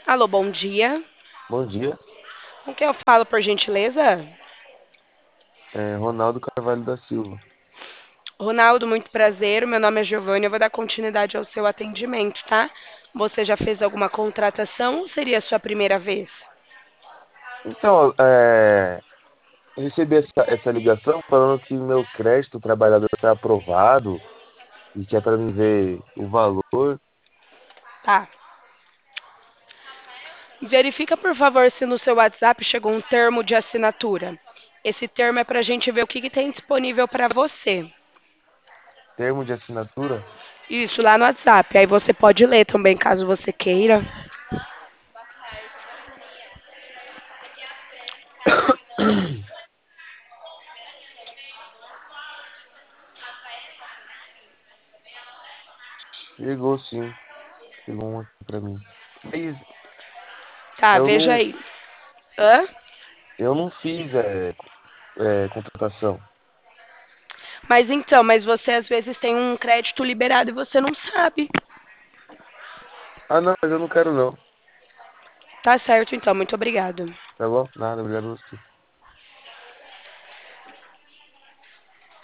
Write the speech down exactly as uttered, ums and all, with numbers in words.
Alô, bom dia. Bom dia, Com quem eu falo, por gentileza? é Ronaldo Carvalho da Silva. Ronaldo, muito prazer. Meu nome é Giovanni. Eu vou dar continuidade ao seu atendimento, tá? Você já fez alguma contratação ou seria a sua primeira vez? Então, é, eu recebi essa, essa ligação falando que meu crédito trabalhador foi aprovado e que é para me ver o valor. Tá. Verifica, por favor, se no seu WhatsApp chegou um termo de assinatura. Esse termo é para a gente ver o que, que tem disponível para você. Termo de assinatura. Isso, lá no WhatsApp. Aí você pode ler também, caso você queira. Chegou sim, chegou um aqui para mim. Mas Tá, eu veja não, aí. Hã? eu não fiz é, é, contratação. Mas então, mas você às vezes tem um crédito liberado e você não sabe. Ah, não, mas eu não quero não. Tá certo, então. Muito obrigado. Tá bom? Nada, obrigado a você.